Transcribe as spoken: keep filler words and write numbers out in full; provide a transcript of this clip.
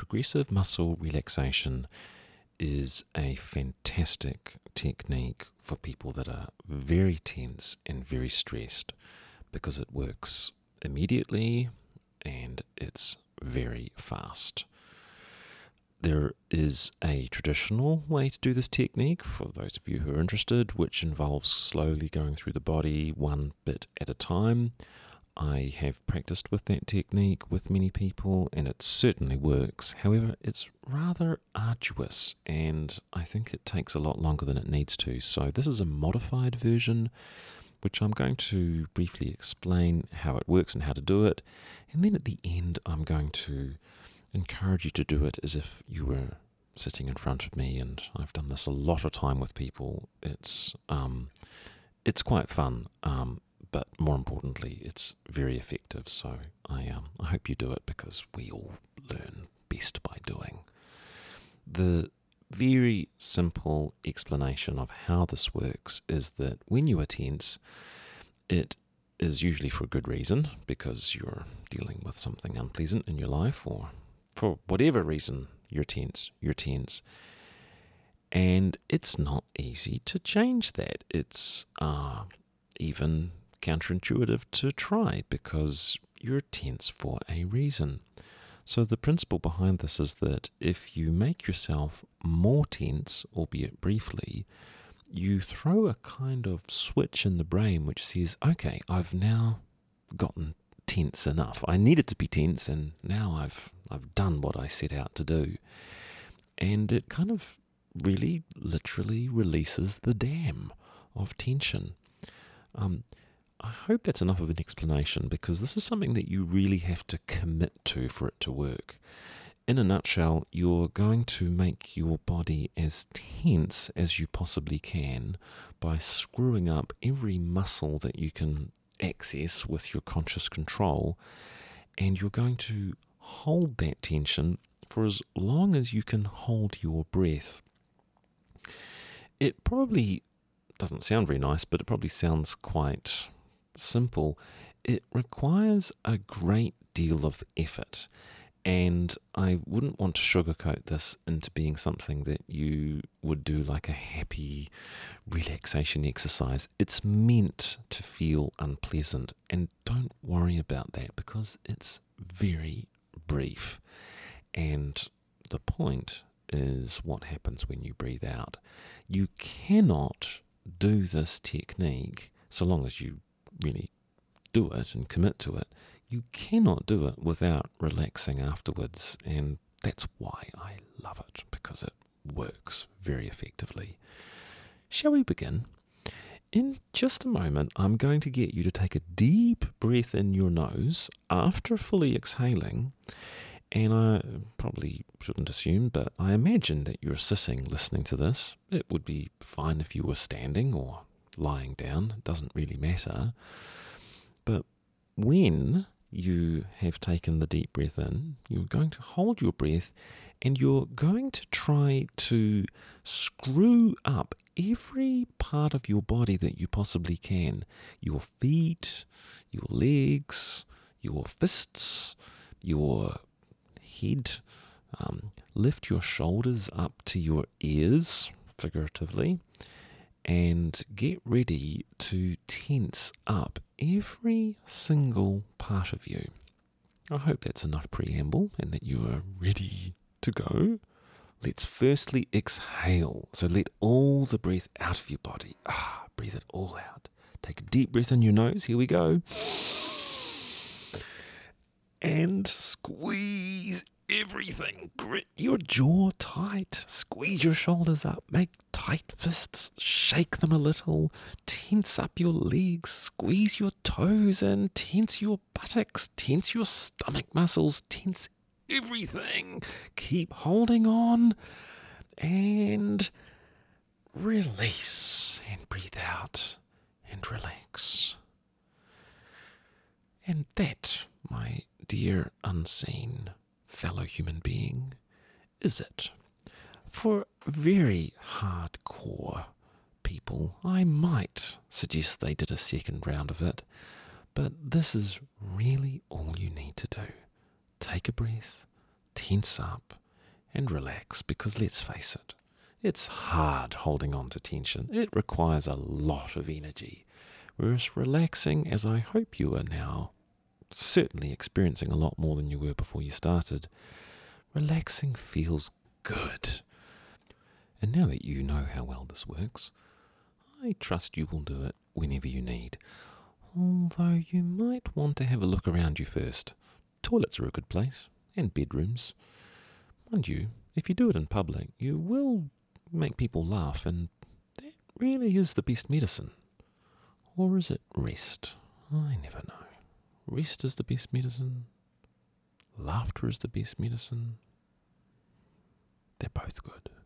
progressive muscle relaxation is a fantastic technique for people that are very tense and very stressed because it works immediately and it's very fast. There is a traditional way to do this technique, for those of you who are interested, which involves slowly going through the body one bit at a time. I have practiced with that technique with many people and it certainly works. However, it's rather arduous and I think it takes a lot longer than it needs to. So this is a modified version, which I'm going to briefly explain how it works and how to do it. And then at the end, I'm going to encourage you to do it as if you were sitting in front of me, and I've done this a lot of time with people. It's um, it's quite fun, um, but more importantly, it's very effective. So I um, I hope you do it because we all learn best by doing. The very simple explanation of how this works is that when you are tense, it is usually for a good reason, because you're dealing with something unpleasant in your life, or for whatever reason you're tense, you're tense. And it's not easy to change that. It's uh, even counterintuitive to try because you're tense for a reason. So the principle behind this is that if you make yourself more tense, albeit briefly, you throw a kind of switch in the brain which says, okay, I've now gotten tense enough. I needed to be tense, and now I've I've done what I set out to do. And it kind of really literally releases the dam of tension. Um, I hope that's enough of an explanation, because this is something that you really have to commit to for it to work. In a nutshell, you're going to make your body as tense as you possibly can by screwing up every muscle that you can access with your conscious control, and you're going to hold that tension for as long as you can hold your breath. It probably doesn't sound very nice, but it probably sounds quite simple. It requires a great deal of effort. And I wouldn't want to sugarcoat this into being something that you would do like a happy relaxation exercise. It's meant to feel unpleasant, and don't worry about that because it's very brief. And the point is what happens when you breathe out. You cannot do this technique, so long as you really do it and commit to it, you cannot do it without relaxing afterwards, and that's why I love it, because it works very effectively. Shall we begin? In just a moment, I'm going to get you to take a deep breath in your nose after fully exhaling, and I probably shouldn't assume, but I imagine that you're sitting listening to this. It would be fine if you were standing or lying down, it doesn't really matter. But when you have taken the deep breath in, you're going to hold your breath and you're going to try to screw up every part of your body that you possibly can. Your feet, your legs, your fists, your head. Um, lift your shoulders up to your ears, figuratively, and get ready to tense up every single part of you. I hope that's enough preamble and that you are ready to go. Let's firstly exhale. So let all the breath out of your body. Ah, breathe it all out. Take a deep breath in your nose. Here we go. And squeeze everything. Grit your jaw tight. Squeeze your shoulders up. Make tight fists. Shake them a little. Tense up your legs. Squeeze your toes in. Tense your buttocks. Tense your stomach muscles. Tense everything. Keep holding on. And release. And breathe out. And relax. And that, my dear unseen fellow human being, is it. For very hardcore people, I might suggest they did a second round of it, but this is really all you need to do. Take a breath, tense up and relax, because let's face it, it's hard holding on to tension. It requires a lot of energy. Whereas relaxing, as I hope you are now, certainly experiencing a lot more than you were before you started, relaxing feels good. And now that you know how well this works, I trust you will do it whenever you need. Although you might want to have a look around you first. Toilets are a good place, and bedrooms. Mind you, if you do it in public, you will make people laugh, and that really is the best medicine. Or is it rest? I never know. Rest is the best medicine. Laughter is the best medicine. They're both good.